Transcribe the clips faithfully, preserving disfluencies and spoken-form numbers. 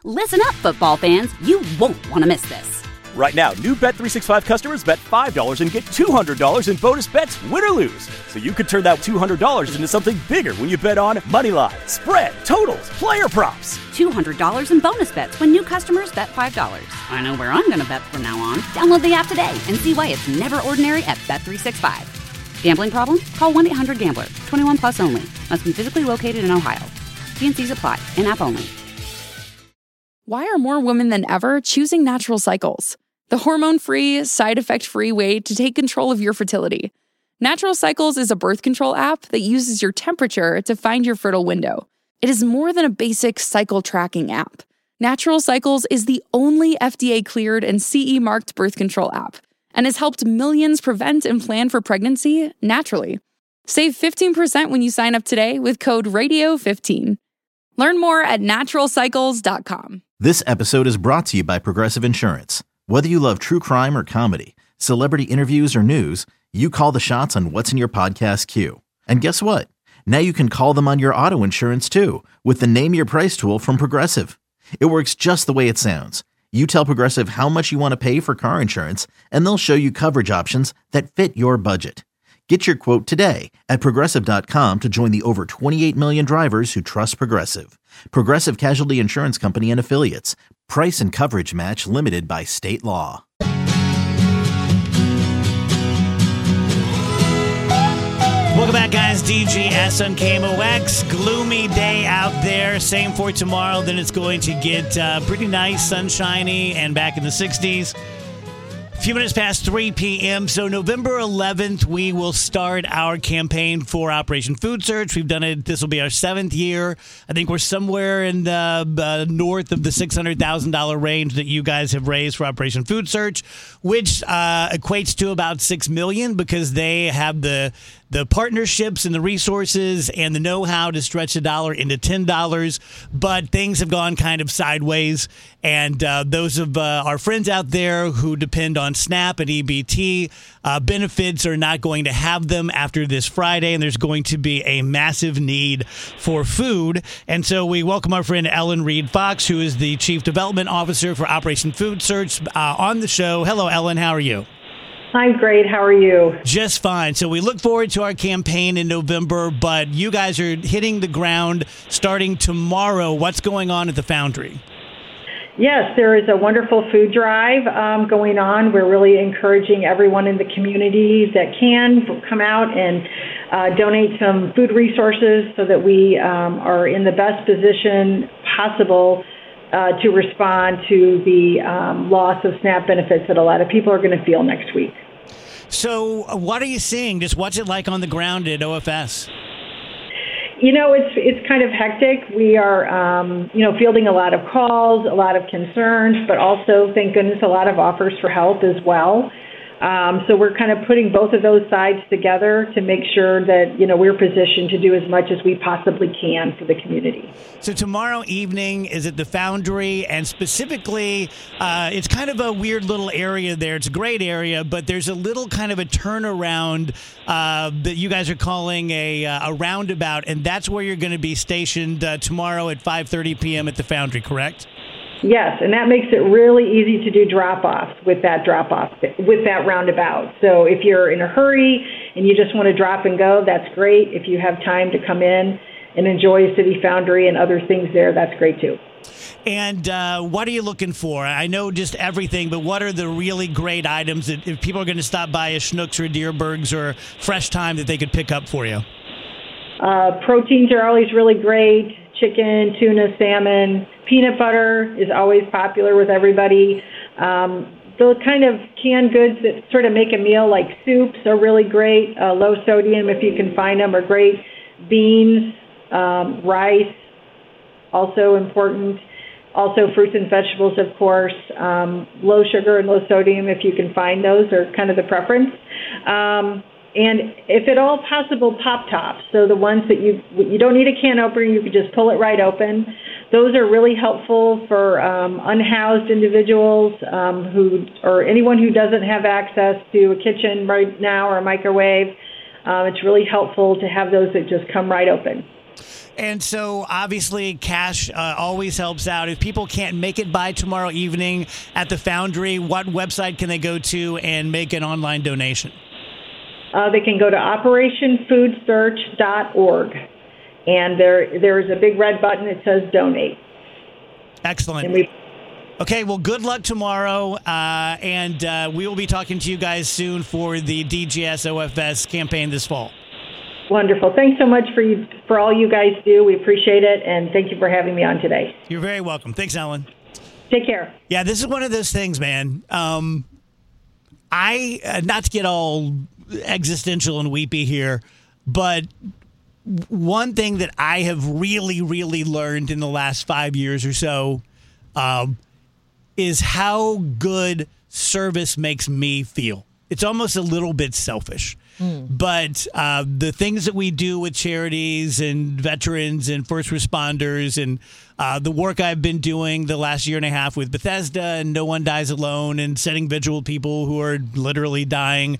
Listen up, football fans. You won't want to miss this. Right now, new Bet three sixty-five customers bet five dollars and get two hundred dollars in bonus bets, win or lose. So you could turn that two hundred dollars into something bigger when you bet on money line, spread, totals, player props. two hundred dollars in bonus bets when new customers bet five dollars. I know where I'm going to bet from now on. Download the app today and see why it's never ordinary at Bet three sixty-five. Gambling problem? Call one eight hundred gambler. twenty-one plus only. Must be physically located in Ohio. T and C's apply. In-app only. Why are more women than ever choosing Natural Cycles? The hormone-free, side-effect-free way to take control of your fertility. Natural Cycles is a birth control app that uses your temperature to find your fertile window. It is more than a basic cycle tracking app. Natural Cycles is the only F D A-cleared and C E-marked birth control app and has helped millions prevent and plan for pregnancy naturally. Save fifteen percent when you sign up today with code radio fifteen. Learn more at natural cycles dot com. This episode is brought to you by Progressive Insurance. Whether you love true crime or comedy, celebrity interviews or news, you call the shots on what's in your podcast queue. And guess what? Now you can call them on your auto insurance too with the Name Your Price tool from Progressive. It works just the way it sounds. You tell Progressive how much you want to pay for car insurance, and they'll show you coverage options that fit your budget. Get your quote today at progressive dot com to join the over twenty-eight million drivers who trust Progressive. Progressive Casualty Insurance Company and Affiliates. Price and coverage match limited by state law. Welcome back, guys. D G S on K M O X. Gloomy day out there. Same for tomorrow. Then it's going to get uh, pretty nice, sunshiny, and back in the sixties. A few minutes past three p.m. So November eleventh, we will start our campaign for Operation Food Search. We've done it. This will be our seventh year. I think we're somewhere in the uh, north of the six hundred thousand dollars range that you guys have raised for Operation Food Search, which uh, equates to about six million dollars because they have the the partnerships and the resources and the know-how to stretch a dollar into ten dollars, but things have gone kind of sideways. And uh, those of uh, our friends out there who depend on SNAP and E B T uh, benefits are not going to have them after this Friday, and there's going to be a massive need for food. And so we welcome our friend Ellen Reed Fox, who is the Chief Development Officer for Operation Food Search, uh, on the show. Hello, Ellen. How are you? I'm great. How are you? Just fine. So we look forward to our campaign in November, but you guys are hitting the ground starting tomorrow. What's going on at the Foundry? Yes, there is a wonderful food drive um, going on. We're really encouraging everyone in the community that can come out and uh, donate some food resources so that we um, are in the best position possible Uh, to respond to the um, loss of SNAP benefits that a lot of people are going to feel next week. So uh, what are you seeing? Just what's it like on the ground at O F S? You know, it's it's kind of hectic. We are, um, you know, fielding a lot of calls, a lot of concerns, but also, thank goodness, a lot of offers for help as well. Um, so we're kind of putting both of those sides together to make sure that, you know, we're positioned to do as much as we possibly can for the community. So tomorrow evening is at the Foundry, and specifically, uh, it's kind of a weird little area there. It's a great area, but there's a little kind of a turnaround uh, that you guys are calling a, uh, a roundabout, and that's where you're going to be stationed uh, tomorrow at five thirty p.m. at the Foundry, correct? Yes, and that makes it really easy to do drop-offs with that drop-off, with that roundabout. So if you're in a hurry and you just want to drop and go, that's great. If you have time to come in and enjoy City Foundry and other things there, that's great too. And uh, what are you looking for? I know just everything, but what are the really great items that if people are going to stop by a Schnucks or Deerbergs or Fresh Time that they could pick up for you? Uh, proteins are always really great. Chicken, tuna, salmon, peanut butter is always popular with everybody. Um, the kind of canned goods that sort of make a meal, like soups, are really great. Uh, low sodium, if you can find them, are great. Beans, um, rice, also important. Also fruits and vegetables, of course. Um, low sugar and low sodium, if you can find those, are kind of the preference. Um, And if at all possible, pop tops. So the ones that you you don't need a can opener, you can just pull it right open. Those are really helpful for um, unhoused individuals um, who, or anyone who doesn't have access to a kitchen right now or a microwave. Um, it's really helpful to have those that just come right open. And so, obviously, cash uh, always helps out. If people can't make it by tomorrow evening at the Foundry, what website can they go to and make an online donation? Uh, they can go to operation food search dot org, and there there is a big red button that says donate. Excellent. And we Okay, well, good luck tomorrow, uh, and uh, we will be talking to you guys soon for the D G S O F S campaign this fall. Wonderful. Thanks so much for you for all you guys do. We appreciate it, and thank you for having me on today. You're very welcome. Thanks, Ellen. Take care. Yeah, this is one of those things, man. Um, I uh, not to get all existential and weepy here, but one thing that I have really, really learned in the last five years or so um, is how good service makes me feel. It's almost a little bit selfish. Mm. But uh, the things that we do with charities and veterans and first responders and uh, the work I've been doing the last year and a half with Bethesda and No One Dies Alone and setting vigil with people who are literally dying,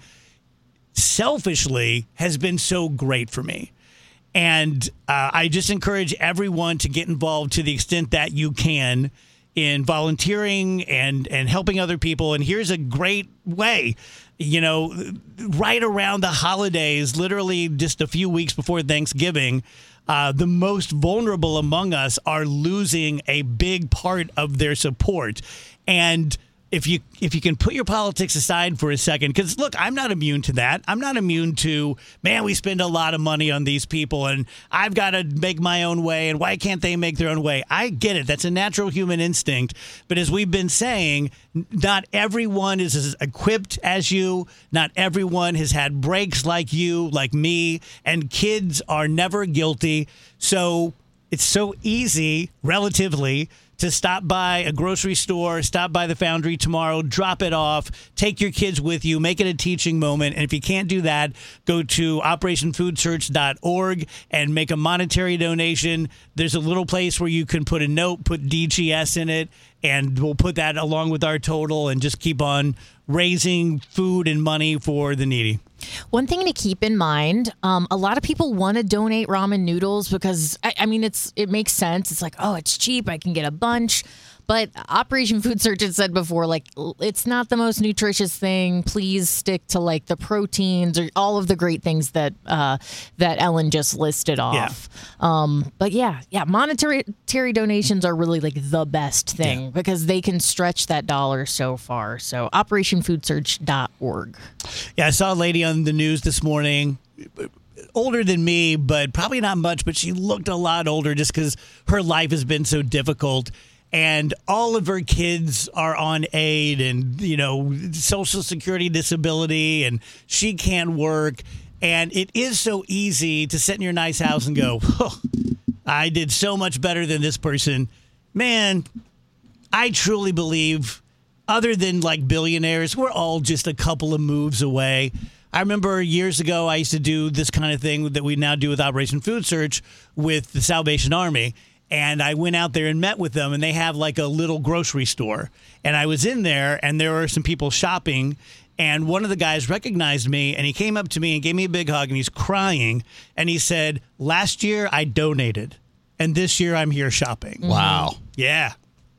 selfishly has been so great for me. And uh, I just encourage everyone to get involved to the extent that you can in volunteering and, and helping other people. And here's a great way. You know, right around the holidays, literally just a few weeks before Thanksgiving, uh, the most vulnerable among us are losing a big part of their support. And if you if you can put your politics aside for a second, because, look, I'm not immune to that. I'm not immune to, man, we spend a lot of money on these people, and I've got to make my own way, and why can't they make their own way? I get it. That's a natural human instinct. But as we've been saying, not everyone is as equipped as you. Not everyone has had breaks like you, like me, and kids are never guilty. So it's so easy, relatively, to stop by a grocery store, stop by the Foundry tomorrow, drop it off, take your kids with you, make it a teaching moment. And if you can't do that, go to operation food search dot org and make a monetary donation. There's a little place where you can put a note, put D G S in it, and we'll put that along with our total and just keep on raising food and money for the needy. One thing to keep in mind, um, a lot of people want to donate ramen noodles because, I, I mean, it's it makes sense. It's like, oh, it's cheap. I can get a bunch. But Operation Food Search had said before, like, it's not the most nutritious thing. Please stick to, like, the proteins or all of the great things that uh, that Ellen just listed off. Yeah. Um, but, yeah, yeah, monetary donations are really, like, the best thing yeah. because they can stretch that dollar so far. So operation food search dot org. Yeah, I saw a lady on the news this morning, older than me, but probably not much, but she looked a lot older just because her life has been so difficult. And all of her kids are on aid and, you know, Social Security disability, and she can't work. And it is so easy to sit in your nice house and go, oh, I did so much better than this person. Man, I truly believe, other than like billionaires, we're all just a couple of moves away. I remember years ago, I used to do this kind of thing that we now do with Operation Food Search with the Salvation Army. And I went out there and met with them, and they have like a little grocery store. And I was in there, and there were some people shopping, and one of the guys recognized me, and he came up to me and gave me a big hug, and he's crying. And he said, last year I donated, and this year I'm here shopping. Wow. Yeah.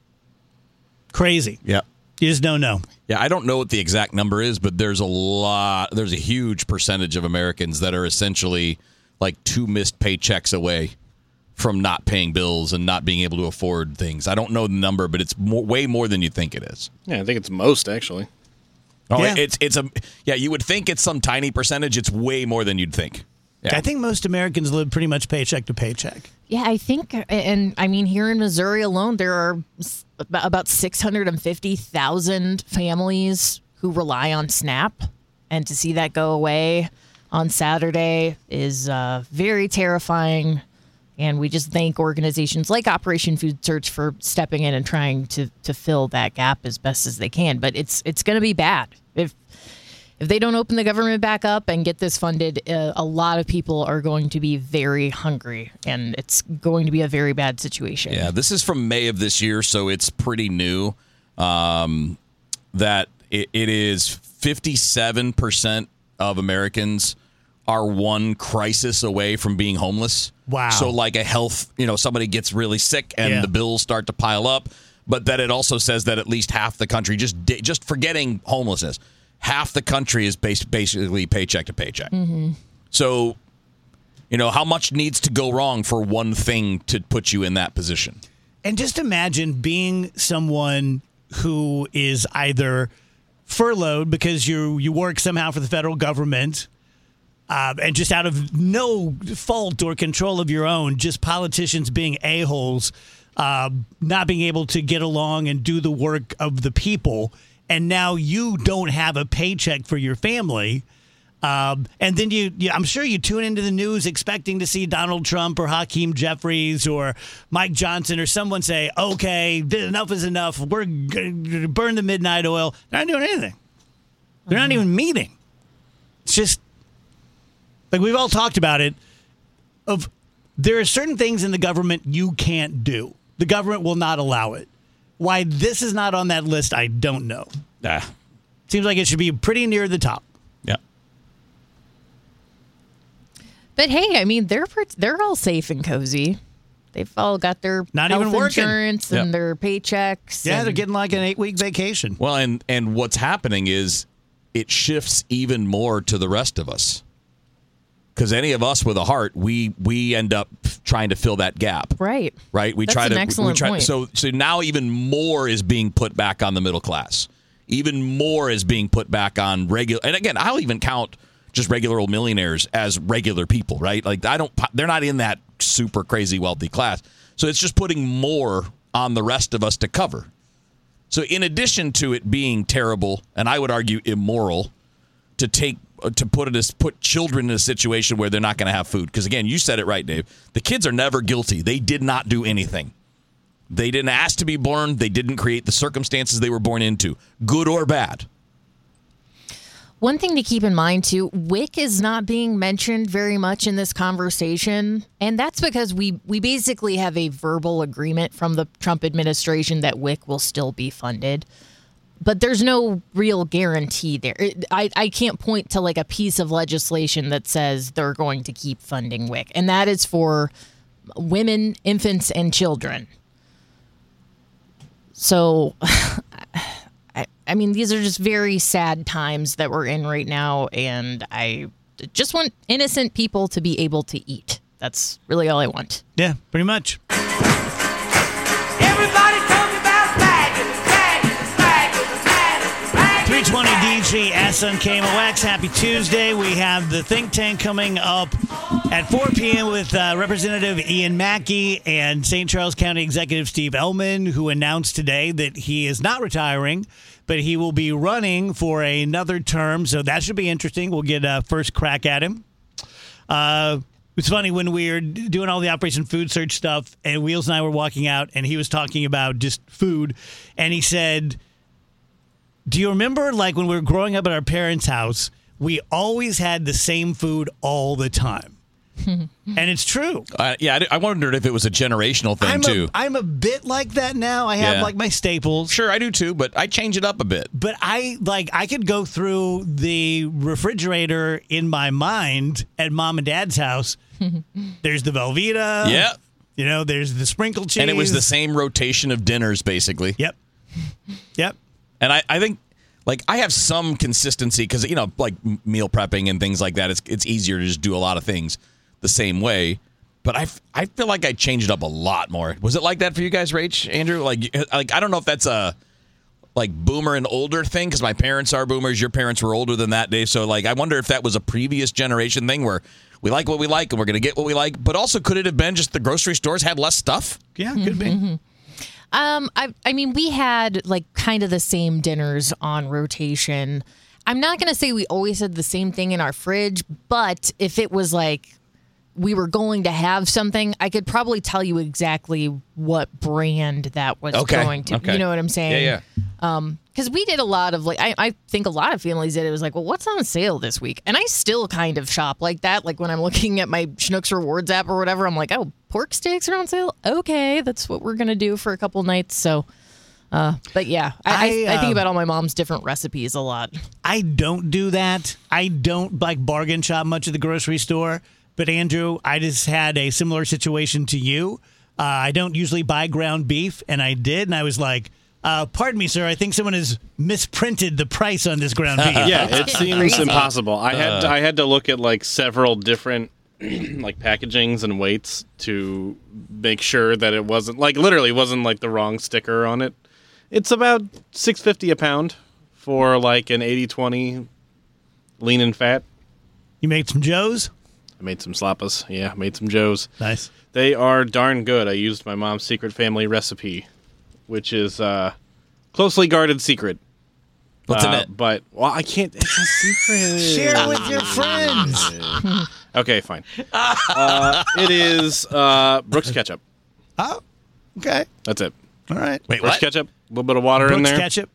Crazy. Yeah. You just don't know. Yeah, I don't know what the exact number is, but there's a lot, there's a huge percentage of Americans that are essentially like two missed paychecks away from not paying bills and not being able to afford things. I don't know the number, but it's more, way more than you think it is. Yeah, I think it's most, actually. Oh, yeah. it's it's a yeah. You would think it's some tiny percentage. It's way more than you'd think. Yeah. I think most Americans live pretty much paycheck to paycheck. Yeah, I think, and I mean, here in Missouri alone, there are about six hundred fifty thousand families who rely on SNAP, and to see that go away on Saturday is uh, very terrifying. And we just thank organizations like Operation Food Search for stepping in and trying to, to fill that gap as best as they can. But it's it's going to be bad. If if they don't open the government back up and get this funded, uh, a lot of people are going to be very hungry, and it's going to be a very bad situation. Yeah, this is from May of this year, so it's pretty new. Um, that it, it is fifty-seven percent of Americans are one crisis away from being homeless. Wow. So like a health, you know, somebody gets really sick and Yeah. the bills start to pile up. But that it also says that at least half the country, just just forgetting homelessness, half the country is bas- basically paycheck to paycheck. Mm-hmm. So, you know, how much needs to go wrong for one thing to put you in that position? And just imagine being someone who is either furloughed because you you work somehow for the federal government, uh, and just out of no fault or control of your own, just politicians being a-holes, uh, not being able to get along and do the work of the people, and now you don't have a paycheck for your family. Um, and then you, you, I'm sure you tune into the news expecting to see Donald Trump or Hakeem Jeffries or Mike Johnson or someone say, okay, enough is enough. We're going to burn the midnight oil. They're not doing anything. They're not even meeting. It's just like we've all talked about it. Of there are certain things in the government you can't do. The government will not allow it. Why this is not on that list, I don't know. Ah. Seems like it should be pretty near the top. Yeah. But hey, I mean, they're they're all safe and cozy. They've all got their Not health even working. insurance and Yep. their paychecks. Yeah, and- they're getting like an eight-week vacation. Well, and and what's happening is it shifts even more to the rest of us. Because any of us with a heart, we we end up trying to fill that gap. right. Right? We That's try an to excellent we try point. so so now even more is being put back on the middle class. Even more is being put back on regular. And again, I'll even count just regular old millionaires as regular people, right? Like I don't they're not in that super crazy wealthy class. So it's just putting more on the rest of us to cover. So in addition to it being terrible, and I would argue immoral, to take to put it as put children in a situation where they're not going to have food, because again, you said it right, Dave. The kids are never guilty. They did not do anything. They didn't ask to be born. They didn't create the circumstances they were born into, good or bad. One thing to keep in mind, too, W I C is not being mentioned very much in this conversation. And that's because we, we basically have a verbal agreement from the Trump administration that W I C will still be funded. But there's no real guarantee there. It, I, I can't point to like a piece of legislation that says they're going to keep funding W I C. And that is for women, infants, and children. So... I, I mean, these are just very sad times that we're in right now, and I just want innocent people to be able to eat. That's really all I want. Yeah, pretty much. Everybody talking about bagging, bagging, bagging, bagging, bagging. three twenty D G S on K M O X. Happy Tuesday. We have the think tank coming up at four p.m. with uh, Representative Ian Mackey and Saint Charles County Executive Steve Ellman, who announced today that he is not retiring, but he will be running for another term. So that should be interesting. We'll get a first crack at him. Uh, it's funny when we were doing all the Operation Food Search stuff, and Wheels and I were walking out, and he was talking about just food, and he said, do you remember, like, when we were growing up at our parents' house, we always had the same food all the time? And it's true. Uh, yeah, I, I wondered if it was a generational thing, I'm too. A, I'm a bit like that now. I have, Yeah. like, my staples. Sure, I do, too, but I change it up a bit. But I, like, I could go through the refrigerator in my mind at Mom and Dad's house. There's the Velveeta. Yeah. You know, there's the sprinkle cheese. And it was the same rotation of dinners, basically. Yep. Yep. And I, I think, like, I have some consistency because, you know, like m- meal prepping and things like that, it's it's easier to just do a lot of things the same way. But I, f- I feel like I changed it up a lot more. Was it like that for you guys, Rach, Andrew? Like, like I don't know if that's a, like, boomer and older thing because my parents are boomers. Your parents were older than that, Dave. So, like, I wonder if that was a previous generation thing where we like what we like and we're going to get what we like. But also, could it have been just the grocery stores had less stuff? Yeah, could be. Um, I, I mean, we had like kind of the same dinners on rotation. I'm not going to say we always had the same thing in our fridge, but if it was like we were going to have something, I could probably tell you exactly what brand that was Okay, going to. okay. You know what I'm saying? Yeah, yeah. Um, because we did a lot of like, I, I think a lot of families did. It was like, well, what's on sale this week? And I still kind of shop like that. Like when I'm looking at my Schnucks Rewards app or whatever, I'm like, oh, pork steaks are on sale. Okay, that's what we're gonna do for a couple nights. So, Uh, but yeah, I, I, I, I think um, about all my mom's different recipes a lot. I don't do that. I don't like bargain shop much at the grocery store. But Andrew, I just had a similar situation to you. Uh, I don't usually buy ground beef, and I did, and I was like, uh, pardon me, sir, I think someone has misprinted the price on this ground beef. Yeah, it seems Crazy. impossible. I had I had to look at like several different like packagings and weights to make sure that it wasn't like literally wasn't like the wrong sticker on it. It's about six fifty a pound for like an eighty twenty lean and fat. You made some Joes? I made some slappas. Yeah, made some Joes. Nice. They are darn good. I used my mom's secret family recipe, which is uh, closely guarded secret. What's in Uh, it? But well, I can't. It's a secret. Share it with your friends. Okay, fine. Uh, it is uh, Brooks ketchup. Oh, okay. That's it. All right. Wait, Brooks what? ketchup. A little bit of water in Brooks there. ketchup.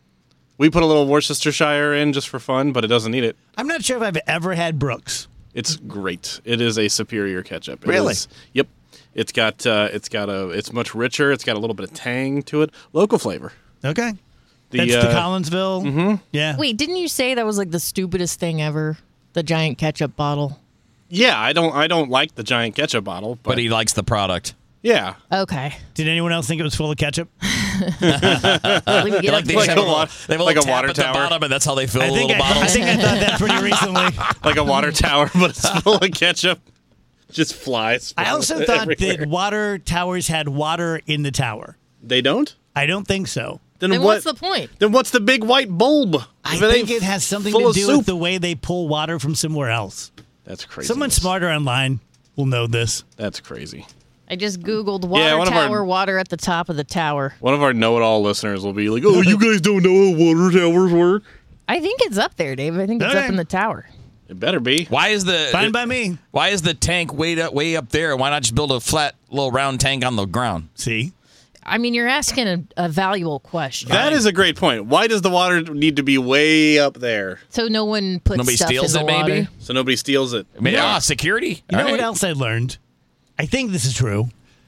We put a little Worcestershire in just for fun, but it doesn't need it. I'm not sure if I've ever had Brooks. It's great. It is a superior ketchup. It Really? is- yep. It's got. Uh, it's got a. It's much richer. It's got a little bit of tang to it. Local flavor. Okay. The, That's the uh, Collinsville. Mm-hmm. Yeah. Wait, didn't you say that was like the stupidest thing ever? The giant ketchup bottle. Yeah, I don't. I don't like the giant ketchup bottle, but, But he likes the product. yeah, Okay. Did anyone else think it was full of ketchup? Let me get Like up they Like have a a, wa- they have a like little a water tap at the tower. bottom, and that's how they fill I the think little I, I bottles. think I thought that pretty recently. like a water tower, but it's full of ketchup. Just flies. I also thought everywhere. that water towers had water in the tower. they don't. I don't think so. Then, Then what? what's the point? Then what's the big white bulb? I If it think ain't it has something full to of do soup. with the way they pull water from somewhere else. That's crazy. Someone smarter online will know this. That's crazy. I just Googled water Yeah, one of our- tower, water at the top of the tower. One of our know-it-all listeners will be like, "Oh, you guys don't know how water towers work." I think it's up there, Dave. I think it's Okay. up in the tower. It better be. Why is the Fine by me. Why is the tank way up way up there? Why not just build a flat little round tank on the ground? See? I mean, you're asking a, a valuable question. That is a great point. Why does the water need to be way up there So no one puts Nobody stuff steals in it, the water. maybe? so nobody steals it? I mean, ah, security. You know All what right. else I learned? I think this is true.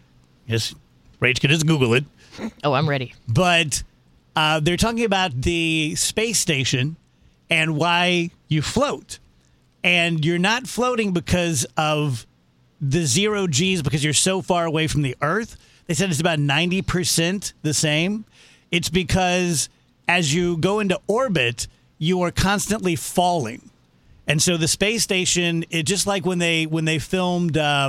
Yes, Rach can just Google it. Oh, I'm ready. But uh, they're talking about the space station and why you float. And you're not floating because of the zero G's because you're so far away from the Earth. They said it's about ninety percent the same. It's because as you go into orbit, you are constantly falling. And so the space station, it just like when they when they filmed uh,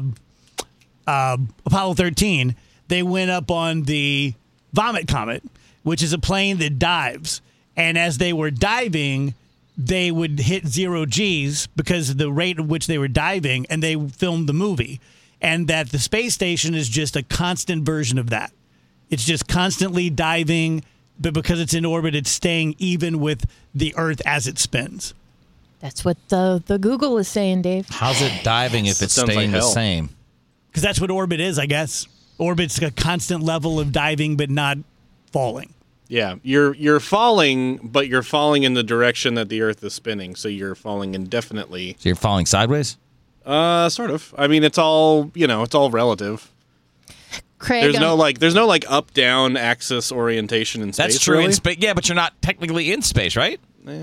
uh, Apollo thirteen, they went up on the Vomit Comet, which is a plane that dives. And as they were diving, they would hit zero G's because of the rate at which they were diving, and they filmed the movie. And that the space station is just a constant version of that. It's just constantly diving, but because it's in orbit, it's staying even with the Earth as it spins. That's what the, the Google is saying, Dave. How's it diving if it's Sounds like staying the hell. same? Because that's what orbit is, I guess. Orbit's a constant level of diving, but not falling. Yeah, you're you're falling, but you're falling in the direction that the Earth is spinning, so you're falling indefinitely. So you're falling sideways? Uh, sort of. I mean, it's all you know. It's all relative. Craig, There's um, no like. There's no like up down axis orientation in space. That's true really. in space. Yeah, but you're not technically in space, right?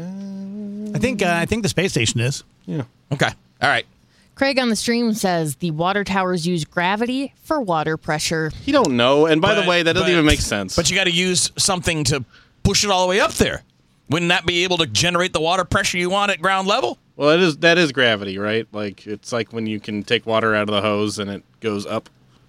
I think uh, I think the space station is. Yeah. Okay. All right. Craig on the stream says the water towers use gravity for water pressure. You don't know. And by But- the way, that doesn't but- even make sense. But you got to use something to push it all the way up there. Wouldn't that be able to generate the water pressure you want at ground level? well, it is that is gravity, right? Like it's like when you can take water out of the hose and it goes up.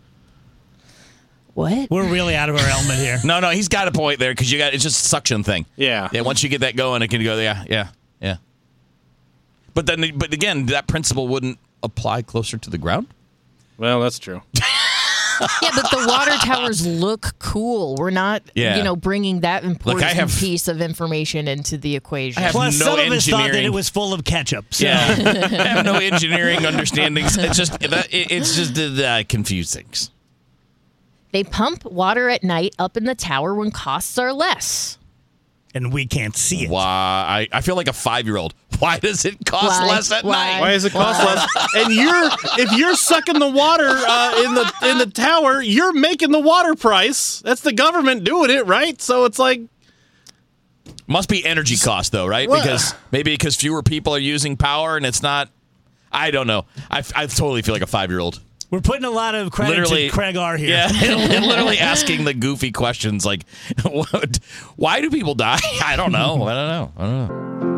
What? We're really out of our element here. No, no, he's got a point there because you got it's just a suction thing. Yeah. Yeah. Once you get that going, it can go. Yeah, yeah, yeah. But then, but again, that principle wouldn't apply closer to the ground. Well, that's true. Yeah, but the water towers look cool. We're not, Yeah. you know, bringing that important I have- piece of information into the equation. I have Plus, no some of us thought that engineering. it was full of ketchup. So. Yeah, I have no engineering understandings. It's just that it, it's just uh, uh, confuse things. They pump water at night up in the tower when costs are less. And we can't see it. Why? I, I feel like a five year old. Why does it cost Why? less at Why? night? Why does it cost Why? less? And you're if you're sucking the water uh, in the in the tower, you're making the water price. That's the government doing it, right? So it's like Must be energy cost, though, right? What? Because maybe because fewer people are using power and it's not. I don't know. I, I totally feel like a five-year-old. We're putting a lot of credit Literally- to Craig R. here. Yeah, and literally asking the goofy questions like, what, why do people die? I don't know. I don't know. I don't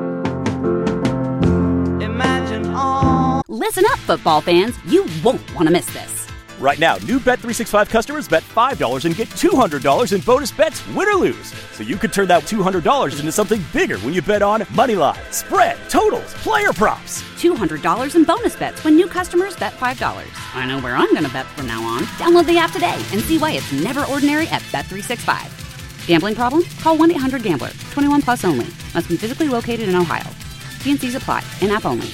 know. Imagine all. Listen up, football fans. You won't want to miss this. Right now, new Bet three sixty-five customers bet five dollars and get two hundred dollars in bonus bets, win or lose. So you could turn that two hundred dollars into something bigger when you bet on Moneyline, Spread, Totals, Player Props. two hundred dollars in bonus bets when new customers bet five dollars. I know where I'm going to bet from now on. Download the app today and see why it's never ordinary at Bet three sixty-five. Gambling problem? Call one eight hundred gambler. twenty-one plus only. Must be physically located in Ohio. T N Cs apply. In-app only.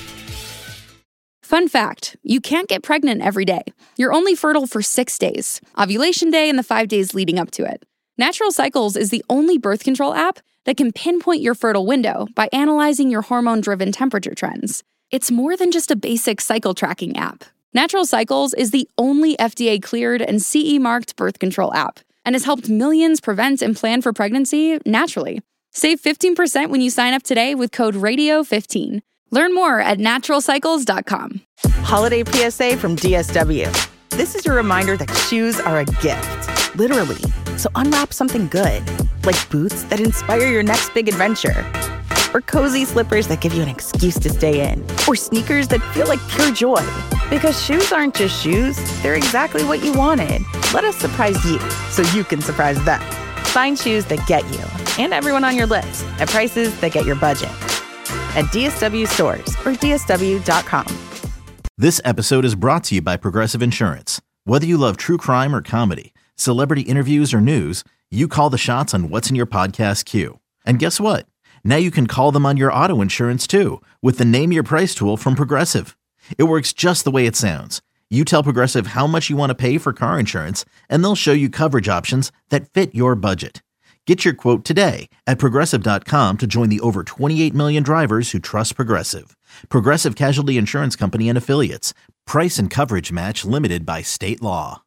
Fun fact, you can't get pregnant every day. You're only fertile for six days, ovulation day and the five days leading up to it. Natural Cycles is the only birth control app that can pinpoint your fertile window by analyzing your hormone-driven temperature trends. It's more than just a basic cycle tracking app. Natural Cycles is the only F D A-cleared and C E-marked birth control app and has helped millions prevent and plan for pregnancy naturally. Save fifteen percent when you sign up today with code radio fifteen. Learn more at natural cycles dot com. Holiday P S A from D S W. This is your reminder that shoes are a gift, literally. So unwrap something good, like boots that inspire your next big adventure, or cozy slippers that give you an excuse to stay in, or sneakers that feel like pure joy. Because shoes aren't just shoes, they're exactly what you wanted. Let us surprise you so you can surprise them. Find shoes that get you and everyone on your list at prices that get your budget. At D S W stores or D S W dot com. This episode is brought to you by Progressive Insurance. Whether you love true crime or comedy, celebrity interviews or news, you call the shots on what's in your podcast queue. And guess what? Now you can call them on your auto insurance too with the Name Your Price tool from Progressive. It works just the way it sounds. You tell Progressive how much you want to pay for car insurance, and they'll show you coverage options that fit your budget. Get your quote today at Progressive dot com to join the over twenty-eight million drivers who trust Progressive. Progressive Casualty Insurance Company and Affiliates. Price and coverage match limited by state law.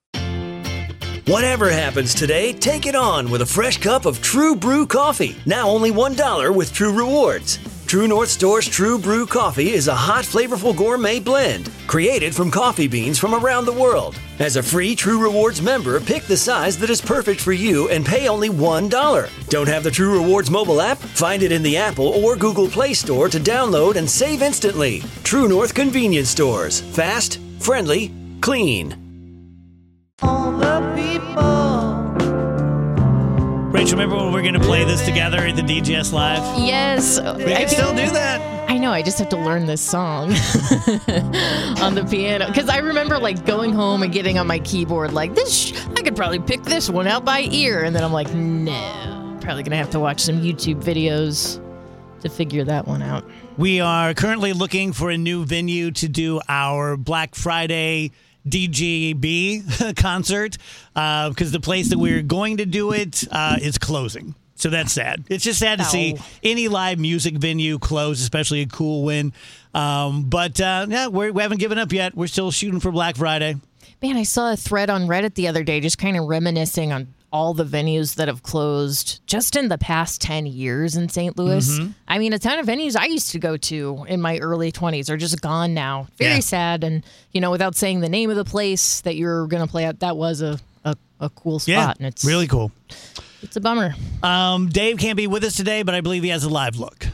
Whatever happens today, take it on with a fresh cup of True Brew coffee. Now only one dollar with True Rewards. True North Store's True Brew coffee is a hot, flavorful gourmet blend created from coffee beans from around the world. As a free True Rewards member, pick the size that is perfect for you and pay only one dollar. Don't have the True Rewards mobile app? Find it in the Apple or Google Play Store to download and save instantly. True North Convenience Stores. Fast, friendly, clean. All the people. Rachel, remember when we were going to play this together at the D G S Live? Yes. We can still do that. I know. I just have to learn this song on the piano. Because I remember like going home and getting on my keyboard like this. Sh- I could probably pick this one out by ear. And then I'm like, no. Probably going to have to watch some YouTube videos to figure that one out. We are currently looking for a new venue to do our Black Friday D G B concert because uh, the place that we're going to do it uh, is closing. So that's sad. It's just sad to Ow. see any live music venue close, especially a cool win. Um, but uh, yeah, we're, we haven't given up yet. We're still shooting for Black Friday. Man, I saw a thread on Reddit the other day just kind of reminiscing on all the venues that have closed just in the past ten years in Saint Louis. Mhm. I mean, a ton of venues I used to go to in my early twenties are just gone now. Very Yeah. sad. And, you know, without saying the name of the place that you're going to play at, that was a, a, a cool spot. Yeah, and it's really cool. It's a bummer. Um, Dave can't be with us today, but I believe he has a live look.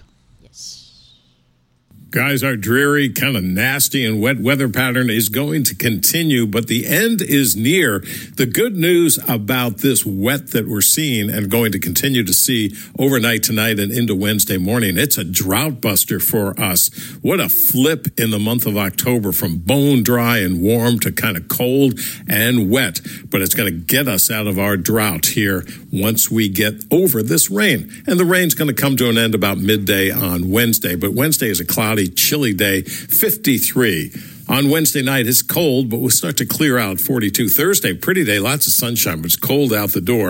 Guys, our dreary, kind of nasty and wet weather pattern is going to continue, but the end is near. The good news about this wet that we're seeing and going to continue to see overnight tonight and into Wednesday morning, it's a drought buster for us. What a flip in the month of October from bone dry and warm to kind of cold and wet. But it's going to get us out of our drought here once we get over this rain. And the rain's going to come to an end about midday on Wednesday, but Wednesday is a cloudy, chilly day, fifty-three. On Wednesday night, it's cold, but we'll start to clear out, forty-two. Thursday, pretty day, lots of sunshine, but it's cold out the door,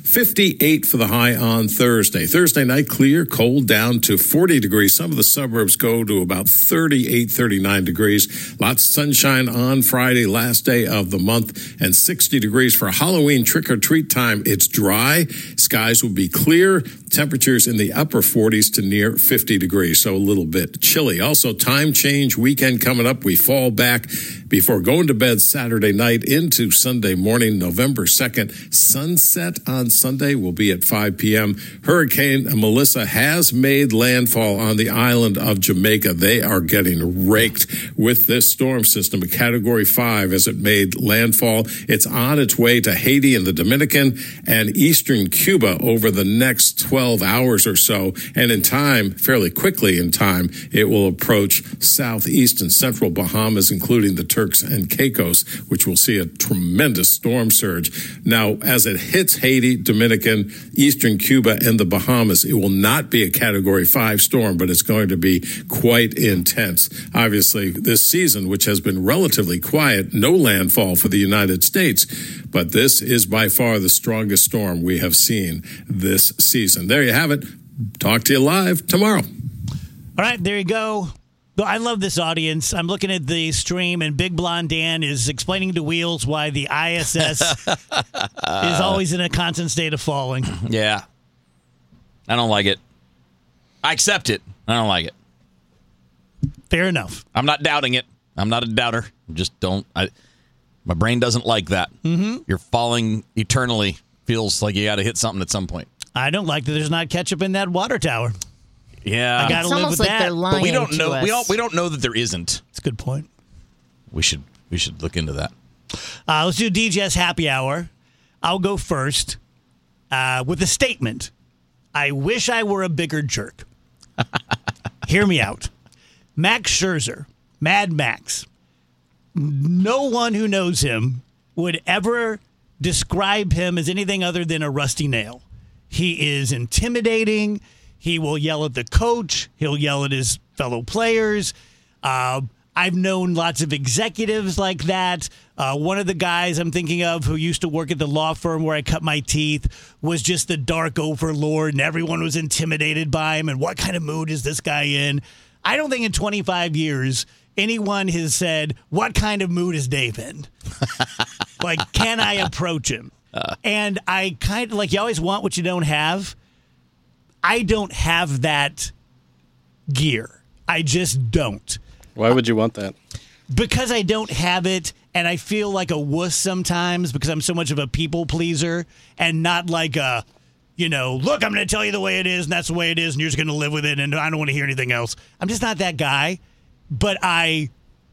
fifty-eight for the high on Thursday. Thursday night, clear, cold, down to forty degrees. Some of the suburbs go to about thirty-eight, thirty-nine degrees. Lots of sunshine on Friday, last day of the month, and sixty degrees for Halloween trick-or-treat time. It's dry. Skies will be clear. Temperatures in the upper forties to near fifty degrees, so a little bit chilly. Also, time change weekend coming up. We fall back before going to bed Saturday night into Sunday morning, November second. Sunset on Sunday will be at five p.m. Hurricane Melissa has made landfall on the island of Jamaica. They are getting raked with this storm system, a Category five, as it made landfall. It's on its way to Haiti and the Dominican and eastern Cuba over the next twelve hours or so. And in time, fairly quickly in time, it will approach southeast and central Bahamas, including the Turks and Caicos, which will see a tremendous storm surge. Now, as it hits Haiti, Dominican, eastern Cuba, and the Bahamas, it will not be a Category five storm, but it's going to be quite intense. Obviously, this season, which has been relatively quiet, no landfall for the United States, but this is by far the strongest storm we have seen this season. There you have it. Talk to you live tomorrow. All right, there you go. I love this audience. I'm looking at the stream, and Big Blonde Dan is explaining to Wheels why the I S S is always in a constant state of falling. Yeah. I don't like it. I accept it. I don't like it. Fair enough. I'm not doubting it. I'm not a doubter. Just don't. I, my brain doesn't like that. Mm-hmm. You're falling eternally. Feels like you got to hit something at some point. I don't like that there's not ketchup in that water tower. Yeah, I got to live with like that. But we don't know. Us. We don't. We don't know that there isn't. That's a good point. We should. We should look into that. Uh, let's do D J S Happy Hour. I'll go first uh, with a statement. I wish I were a bigger jerk. Hear me out. Max Scherzer, Mad Max. No one who knows him would ever describe him as anything other than a rusty nail. He is intimidating. He will yell at the coach. He'll yell at his fellow players. Uh, I've known lots of executives like that. Uh, one of the guys I'm thinking of who used to work at the law firm where I cut my teeth was just the dark overlord, and everyone was intimidated by him. And what kind of mood is this guy in? I don't think in twenty-five years anyone has said, what kind of mood is Dave in? Like, can I approach him? Uh. And I kind of, like, you always want what you don't have. I don't have that gear. I just don't. Why would you want that? Because I don't have it, and I feel like a wuss sometimes because I'm so much of a people pleaser and not like a, you know, look, I'm going to tell you the way it is, and that's the way it is, and you're just going to live with it, and I don't want to hear anything else. I'm just not that guy, but I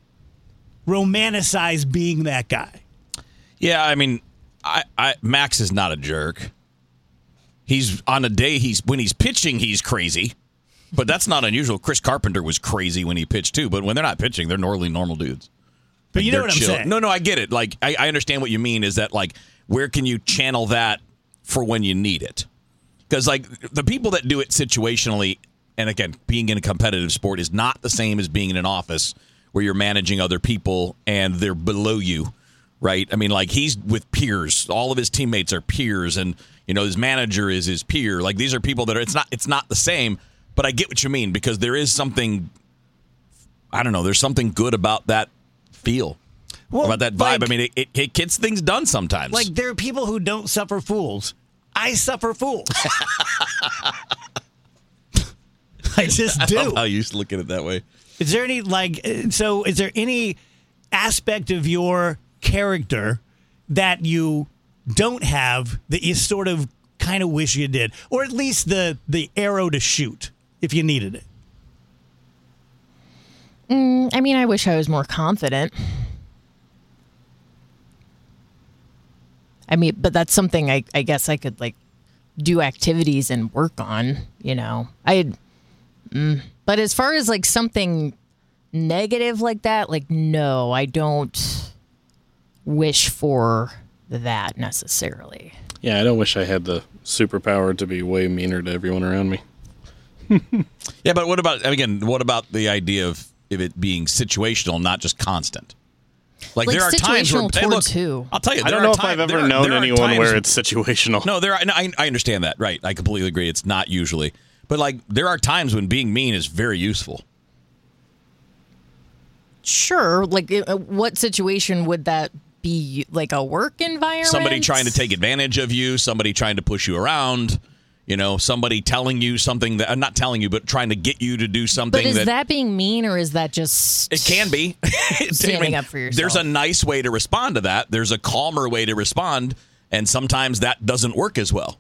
romanticize being that guy. Yeah, I mean, I, I Max is not a jerk. He's on a day he's when he's pitching, he's crazy, but that's not unusual. Chris Carpenter was crazy when he pitched too, but when they're not pitching, they're normally normal dudes. But like, you know what chill. I'm saying? No, no, I get it. Like I, I understand what you mean. Is that like where can you channel that for when you need it? Because like the people that do it situationally, and again, being in a competitive sport is not the same as being in an office where you're managing other people and they're below you. Right? I mean, like, he's with peers. All of his teammates are peers, and, you know, his manager is his peer. Like, these are people that are, it's not it's not the same, but I get what you mean, because there is something, I don't know, there's something good about that feel, well, about that vibe. Like, I mean, it, it, it gets things done sometimes. Like, there are people who don't suffer fools. I suffer fools. I just do. I love how you look at it that way. Is there any, like, so is there any aspect of your character that you don't have that you sort of kind of wish you did, or at least the the arrow to shoot if you needed it? Mm, I mean, I wish I was more confident. I mean, but that's something I, I guess I could like do activities and work on, you know. I, mm, but as far as like something negative like that, like no, I don't wish for that necessarily. Yeah, I don't wish I had the superpower to be way meaner to everyone around me. Yeah, but what about, again, what about the idea of, of it being situational, not just constant? Like, Like there are times where situational hey, look, towards who? I'll tell you, I there don't know are if I've times- ever there are- known there are anyone times- where it's situational. No, there. Are, no, I, I understand that. Right, I completely agree. It's not usually, but like there are times when being mean is very useful. Sure. Like, uh, what situation would that be? Like a work environment? Somebody trying to take advantage of you, somebody trying to push you around, you know, somebody telling you something that, uh, not telling you, but trying to get you to do something. But is that, that being mean, or is that just it can be. standing I mean, up for yourself? There's a nice way to respond to that. There's a calmer way to respond, and sometimes that doesn't work as well.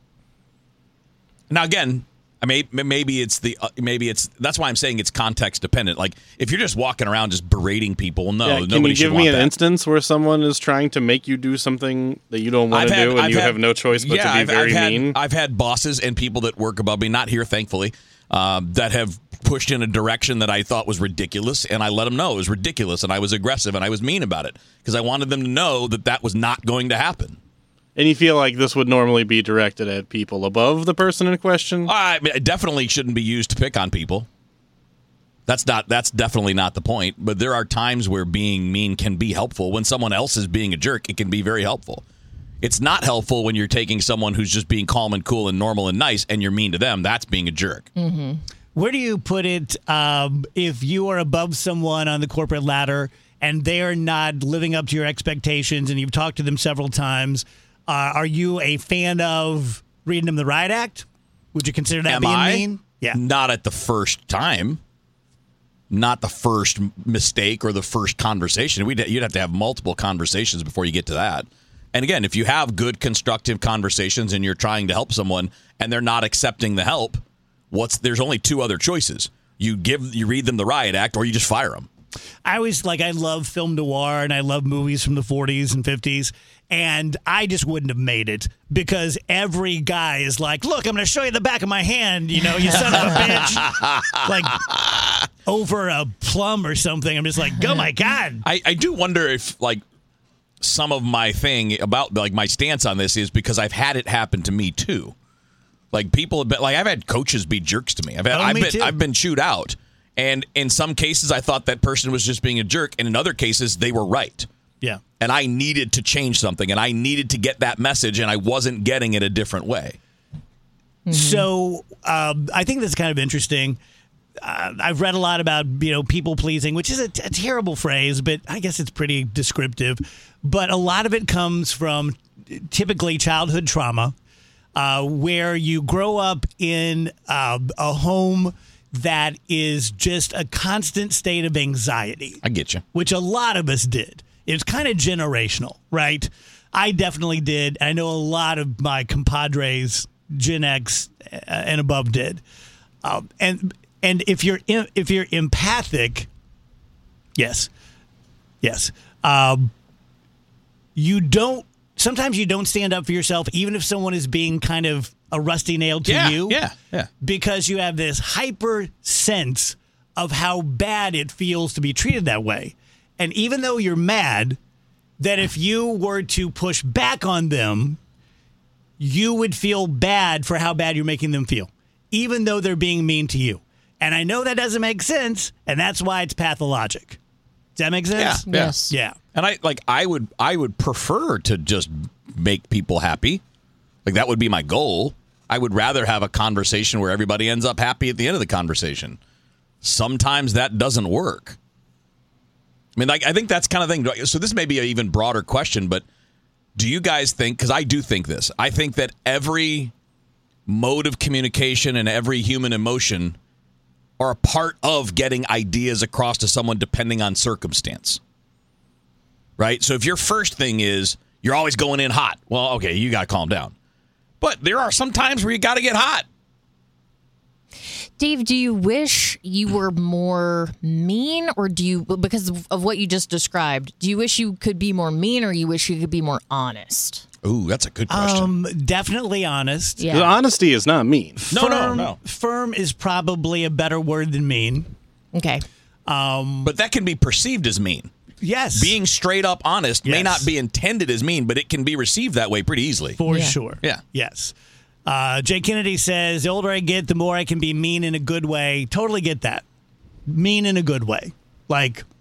Now, again, I may, maybe it's the uh, maybe it's that's why I'm saying it's context dependent. Like if you're just walking around just berating people, no, Yeah, nobody can you should give want me an that. instance where someone is trying to make you do something that you don't want I've to had- do, and I've you had- have no choice but yeah, to be I've, very I've had, mean? I've had bosses and people that work above me, not here, thankfully, um, that have pushed in a direction that I thought was ridiculous, and I let them know it was ridiculous, and I was aggressive, and I was mean about it because I wanted them to know that that was not going to happen. And you feel like this would normally be directed at people above the person in question? I mean, it definitely shouldn't be used to pick on people. That's not. That's definitely not the point. But there are times where being mean can be helpful. When someone else is being a jerk, it can be very helpful. It's not helpful when you're taking someone who's just being calm and cool and normal and nice, and you're mean to them. That's being a jerk. Mm-hmm. Where do you put it um, if you are above someone on the corporate ladder and they are not living up to your expectations, and you've talked to them several times? Uh, are you a fan of reading them the riot act? Would you consider that Am being I? mean? Yeah. Not at the first time. Not the first mistake or the first conversation. We'd, you'd have to have multiple conversations before you get to that. And again, if you have good, constructive conversations and you're trying to help someone and they're not accepting the help, what's there's only two other choices. You give, you read them the riot act, or you just fire them. I always like I love film noir and I love movies from the forties and fifties, and I just wouldn't have made it because every guy is like, "Look, I'm going to show you the back of my hand, you know, you son of a bitch," like over a plum or something. I'm just like, "Oh my god!" I, I do wonder if like some of my thing about like my stance on this is because I've had it happen to me too. Like people have been like I've had coaches be jerks to me. I've had, Oh, I've me been too. I've been chewed out. And in some cases, I thought that person was just being a jerk. And in other cases, they were right. Yeah. And I needed to change something. And I needed to get that message. And I wasn't getting it a different way. So um, I think that's kind of interesting. Uh, I've read a lot about, you know, people pleasing, which is a, a terrible phrase, but I guess it's pretty descriptive. But a lot of it comes from typically childhood trauma, uh, where you grow up in uh, a home that is just a constant state of anxiety. I get you. Which a lot of us did. It's kind of generational, right? I definitely did. I know a lot of my compadres, Gen X uh, and above, did. Um, and and if you're in, if you're empathic, yes, yes, um, you don't. Sometimes you don't stand up for yourself, even if someone is being kind of a rusty nail to Yeah, you. yeah, yeah. Because you have this hyper sense of how bad it feels to be treated that way. And even though you're mad, that if you were to push back on them, you would feel bad for how bad you're making them feel, even though they're being mean to you. And I know that doesn't make sense, and that's why it's pathologic. Does that make sense? Yeah, yeah. Yes. Yeah. And I like I would I would prefer to just make people happy. Like that would be my goal. I would rather have a conversation where everybody ends up happy at the end of the conversation. Sometimes that doesn't work. I mean, like I think that's kind of thing. So this may be an even broader question, but do you guys think, because I do think this, I think that every mode of communication and every human emotion are a part of getting ideas across to someone depending on circumstance. Right? So if your first thing is you're always going in hot, well, okay, you got to calm down. But there are some times where you got to get hot. Dave, do you wish you were more mean, or do you, because of, of what you just described, do you wish you could be more mean, or you wish you could be more honest? Ooh, that's a good question. Um, definitely honest. Yeah. The honesty is not mean. No, no, Firm- no. Firm is probably a better word than mean. Okay. But that can be perceived as mean. Yes. Being straight up honest may Yes. not be intended as mean, but it can be received that way pretty easily. For Yeah. sure. Yeah. Yes. Uh, Jay Kennedy says, the older I get, the more I can be mean in a good way. Totally get that. Mean in a good way. Like,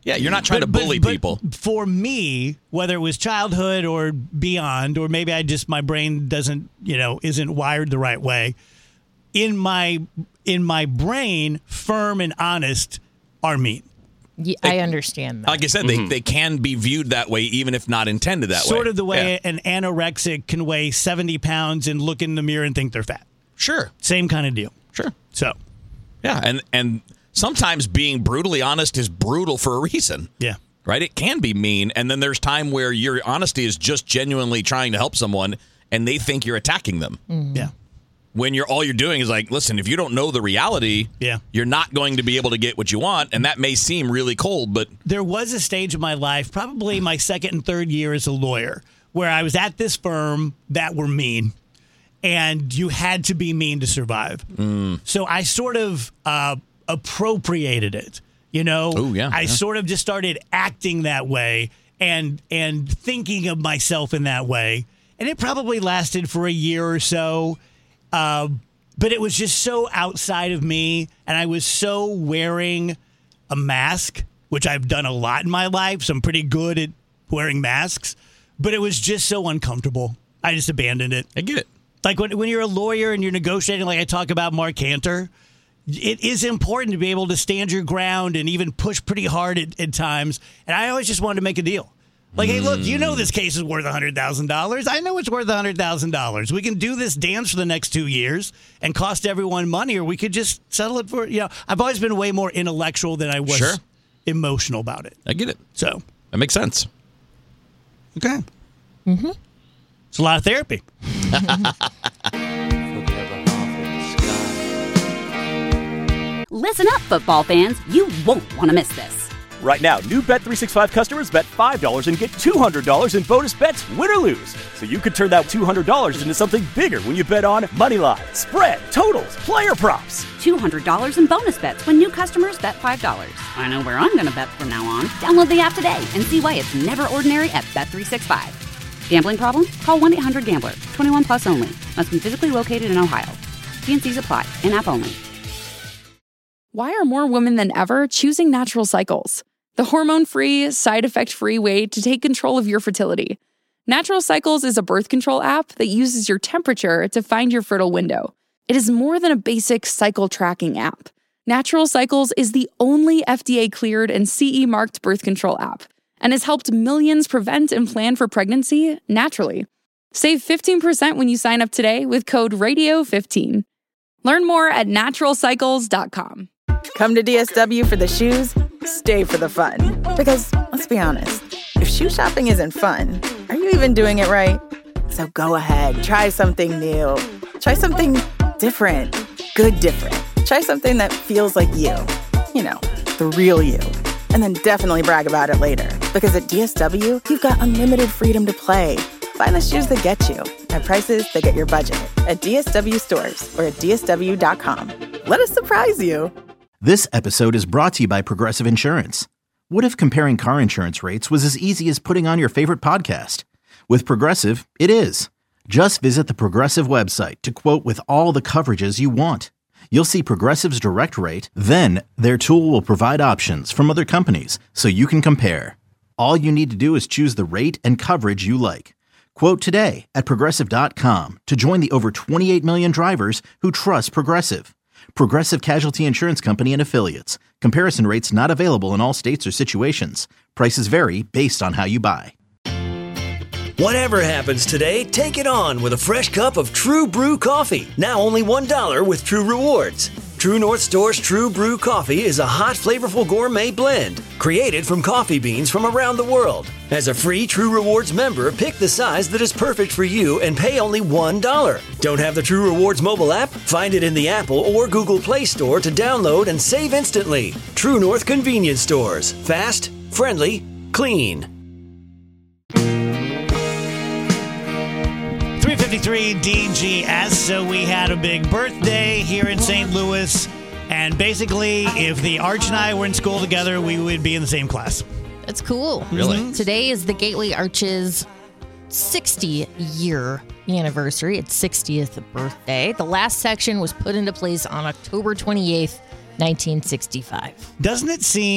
Yeah, you're not trying But- to but- bully but people. For me, whether it was childhood or beyond, or maybe I just my brain doesn't, you know, isn't wired the right way. In my in my brain, firm and honest are mean. Yeah, I understand that. Like I said, they, they can be viewed that way, even if not intended that way. Sort of the way Yeah. an anorexic can weigh seventy pounds and look in the mirror and think they're fat. Sure. Same kind of deal. Sure. So, Yeah, and and sometimes being brutally honest is brutal for a reason. yeah. Right? It can be mean, and then there's time where your honesty is just genuinely trying to help someone, and they think you're attacking them. Yeah. When you're all you're doing is like, listen, if you don't know the reality, Yeah. you're not going to be able to get what you want, and that may seem really cold, but There was a stage of my life, probably my second and third year as a lawyer, where I was at this firm that were mean, and you had to be mean to survive. So I sort of uh, appropriated it. You know, Ooh, yeah, I yeah. sort of just started acting that way and and thinking of myself in that way, and it probably lasted for a year or so. Uh, but it was just so outside of me, and I was so wearing a mask, which I've done a lot in my life, so I'm pretty good at wearing masks. But it was just so uncomfortable. I just abandoned it. I get it. Like when when you're a lawyer and you're negotiating, like I talk about Mark Cantor, it is important to be able to stand your ground and even push pretty hard at, at times. And I always just wanted to make a deal. Like, hey, look, you know this case is worth one hundred thousand dollars. I know it's worth one hundred thousand dollars. We can do this dance for the next two years and cost everyone money, or we could just settle it for, you know, I've always been way more intellectual than I was Sure. emotional about it. I get it. So, That makes sense. okay. Mm-hmm. It's a lot of therapy. Listen up, football fans. You won't want to miss this. Right now, new Bet three sixty-five customers bet five dollars and get two hundred dollars in bonus bets, win or lose. So you could turn that two hundred dollars into something bigger when you bet on money line, spread, totals, player props. two hundred dollars in bonus bets when new customers bet five dollars. I know where I'm going to bet from now on. Download the app today and see why it's never ordinary at Bet three sixty-five. Gambling problem? Call one eight hundred gambler. twenty-one plus only. Must be physically located in Ohio. T and C's apply. In-app only. Why are more women than ever choosing Natural Cycles? The hormone-free, side-effect-free way to take control of your fertility. Natural Cycles is a birth control app that uses your temperature to find your fertile window. It is more than a basic cycle tracking app. Natural Cycles is the only F D A-cleared and C E-marked birth control app and has helped millions prevent and plan for pregnancy naturally. Save fifteen percent when you sign up today with code radio fifteen. Learn more at natural cycles dot com. Come to D S W for the shoes, stay for the fun. Because, let's be honest, if shoe shopping isn't fun, are you even doing it right? So go ahead, try something new. Try something different. Good different. Try something that feels like you. You know, the real you. And then definitely brag about it later. Because at D S W, you've got unlimited freedom to play. Find the shoes that get you at prices that get your budget at D S W stores or at D S W dot com. Let us surprise you. This episode is brought to you by Progressive Insurance. What if comparing car insurance rates was as easy as putting on your favorite podcast? With Progressive, it is. Just visit the Progressive website to quote with all the coverages you want. You'll see Progressive's direct rate, then their tool will provide options from other companies so you can compare. All you need to do is choose the rate and coverage you like. Quote today at Progressive dot com to join the over twenty-eight million drivers who trust Progressive. Progressive Casualty Insurance Company and Affiliates. Comparison rates not available in all states or situations. Prices vary based on how you buy. Whatever happens today, take it on with a fresh cup of True Brew coffee. Now only one dollar with True Rewards. True North Store's True Brew coffee is a hot, flavorful gourmet blend created from coffee beans from around the world. As a free True Rewards member, pick the size that is perfect for you and pay only one dollar. Don't have the True Rewards mobile app? Find it in the Apple or Google Play Store to download and save instantly. True North Convenience Stores. Fast, friendly, clean. three fifty-three D G S. So we had a big birthday here in Saint Louis. And basically, if the Arch and I were in school together, we would be in the same class. That's cool. Really? Today is the Gateway Arch's sixty-year anniversary, its sixtieth birthday. The last section was put into place on October twenty-eighth, nineteen sixty-five. Doesn't it seem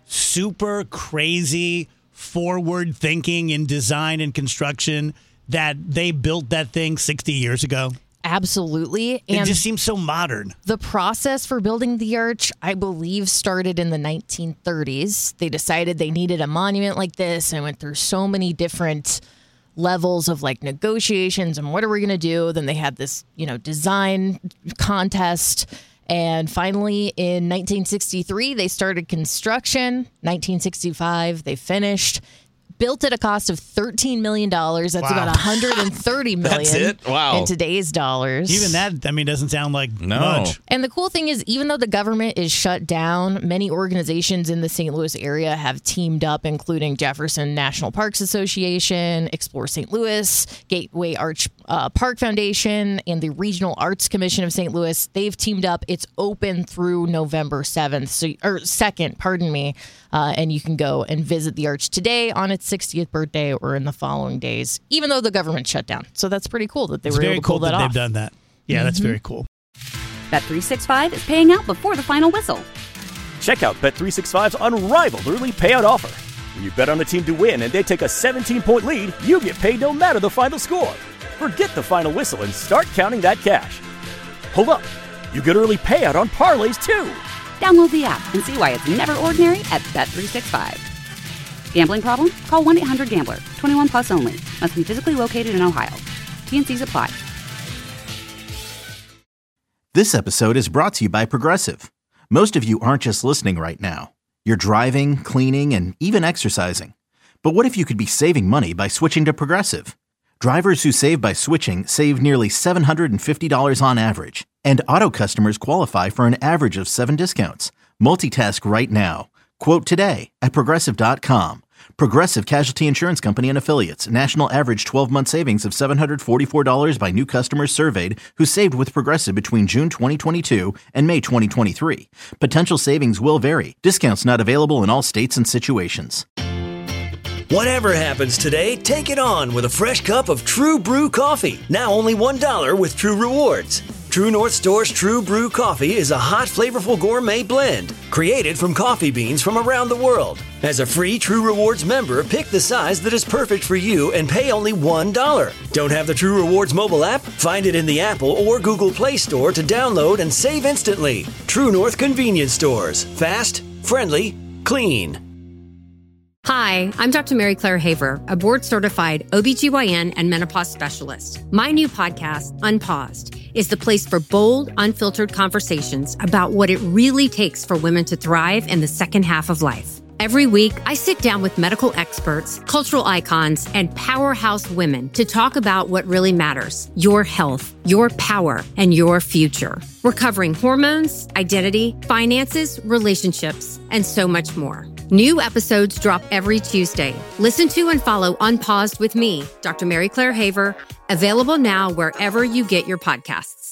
super crazy forward thinking in design and construction that they built that thing sixty years ago? Absolutely. It And just seems so modern. the process for building the arch, I believe, started in the nineteen thirties. They decided they needed a monument like this and went through so many different levels of like negotiations and what are we going to do? Then they had this, you know, design contest. And finally, in nineteen sixty-three, they started construction. nineteen sixty-five, they finished. Built at a cost of thirteen million dollars. That's Wow. about one hundred thirty million dollars That's it? Wow. in today's dollars. Even that, I mean, doesn't sound like No. much. And the cool thing is, even though the government is shut down, many organizations in the Saint Louis area have teamed up, including Jefferson National Parks Association, Explore Saint Louis, Gateway Arch uh, Park Foundation, and the Regional Arts Commission of Saint Louis. They've teamed up. It's open through November seventh, so or second, pardon me. Uh, and you can go and visit the arch today on its sixtieth birthday or in the following days, even though the government shut down. So that's pretty cool that they It's were very able to cool pull that, that off. they've done that. Yeah, that's very cool. Bet three sixty-five is paying out before the final whistle. Check out Bet three sixty-five's unrivaled early payout offer. When you bet on a team to win and they take a seventeen-point lead, you get paid no matter the final score. Forget the final whistle and start counting that cash. Hold up. You get early payout on parlays, too. Download the app and see why it's never ordinary at Bet three sixty-five. Gambling problem? Call one eight hundred gambler. twenty-one plus only. Must be physically located in Ohio. T and C's apply. This episode is brought to you by Progressive. Most of you aren't just listening right now. You're driving, cleaning, and even exercising. But what if you could be saving money by switching to Progressive? Drivers who save by switching save nearly seven hundred fifty dollars on average. And auto customers qualify for an average of seven discounts. Multitask right now. Quote today at Progressive dot com. Progressive Casualty Insurance Company and Affiliates. National average twelve-month savings of seven hundred forty-four dollars by new customers surveyed who saved with Progressive between June twenty twenty-two and May twenty twenty-three. Potential savings will vary. Discounts not available in all states and situations. Whatever happens today, take it on with a fresh cup of True Brew coffee. Now only one dollar with True Rewards. True North Store's True Brew coffee is a hot, flavorful gourmet blend created from coffee beans from around the world. As a free True Rewards member, pick the size that is perfect for you and pay only one dollar. Don't have the True Rewards mobile app? Find it in the Apple or Google Play Store to download and save instantly. True North Convenience Stores. Fast, friendly, clean. Hi, I'm Doctor Mary Claire Haver, a board-certified O B G Y N and menopause specialist. My new podcast, Unpaused, is the place for bold, unfiltered conversations about what it really takes for women to thrive in the second half of life. Every week, I sit down with medical experts, cultural icons, and powerhouse women to talk about what really matters: your health, your power, and your future. We're covering hormones, identity, finances, relationships, and so much more. New episodes drop every Tuesday. Listen to and follow Unpaused with me, Doctor Mary Claire Haver, available now wherever you get your podcasts.